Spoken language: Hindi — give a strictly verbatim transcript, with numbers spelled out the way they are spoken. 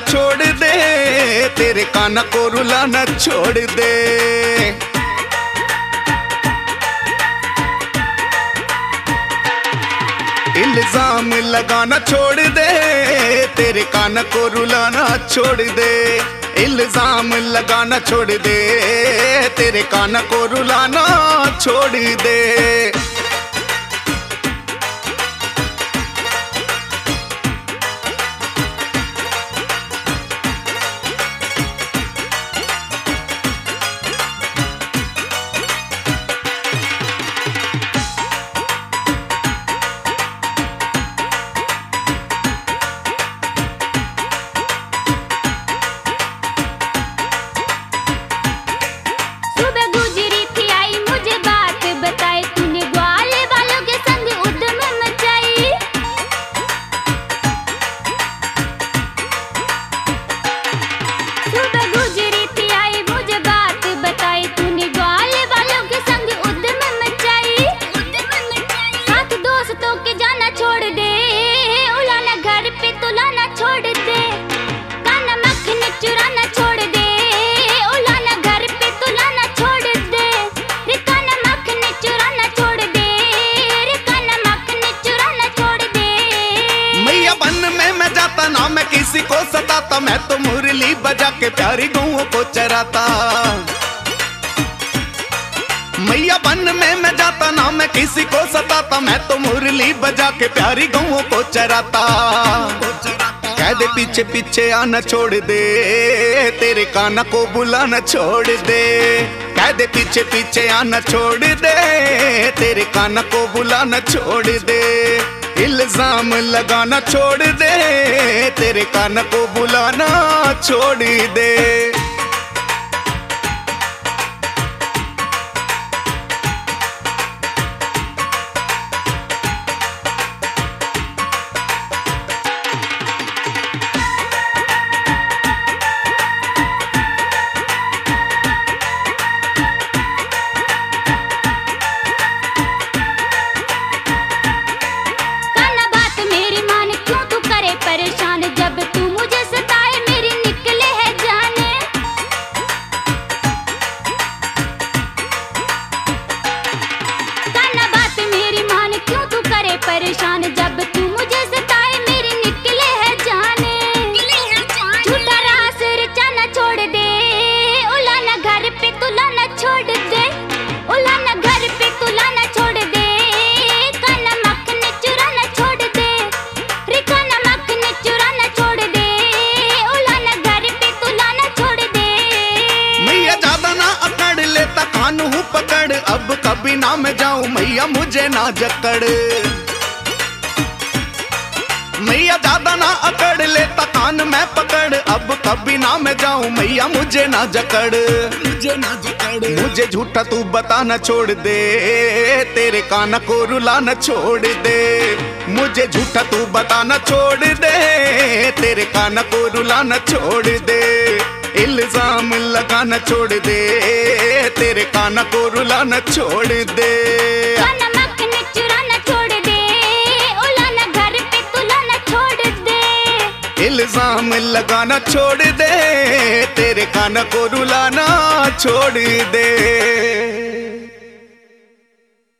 छोड़ दे, तेरे कान को रुलाना छोड़ दे। इल्जाम लगाना छोड़ दे, तेरे कान को रुलाना छोड़ दे। इल्जाम लगाना छोड़ दे, तेरे कान को रुलाना छोड़ दे। ना मैं किसी को सताता, मैं तो मुरली बजा के प्यारी गौओं को चराता। मैया बन में मैं जाता, ना मैं किसी को सताता, मैं तो मुरली बजा के प्यारी गौओं को चराता। कह दे पीछे पीछे आना छोड़ दे, तेरे काना को बुलाना छोड़ दे। कह दे पीछे पीछे आना छोड़ दे, तेरे काना को बुलाना छोड़ दे। इल्जाम लगाना छोड़ दे, तेरे कान को बुलाना छोड़ दे। परेशान जब तू मुझे सताए, मेरी निकले है जाने। झूठा रास रचाना छोड़ दे, उलाना घर पे तुलाना छोड़ दे। उलाना घर पे तुलाना छोड़ दे, काना मखने चुराना छोड़ दे। रे काना मखने चुराना छोड़ दे, उलाना घर पे तुलाना छोड़ दे। मैया ज्यादा ना अकड़ लेता, कान हूँ पकड़, अब कभी ना मैं जाऊँ मैया मुझे ना जकड़। मैया ज्यादा ना अकड़ लेता, कान मैं पकड़, अब कभी ना मैं जाऊं मैया मुझे ना जकड़। मुझे ना जकड़, मुझे झूठा तू बताना छोड़ दे, तेरे कान को रुलाना छोड़ दे। मुझे झूठा तू बताना छोड़ दे, तेरे कान को रुलाना छोड़ दे। इल्जाम लगाना छोड़ दे, तेरे कान को रुलाना छोड़ दे। इल्जाम लगाना छोड़ दे, तेरे कान को रुलाना छोड़ दे।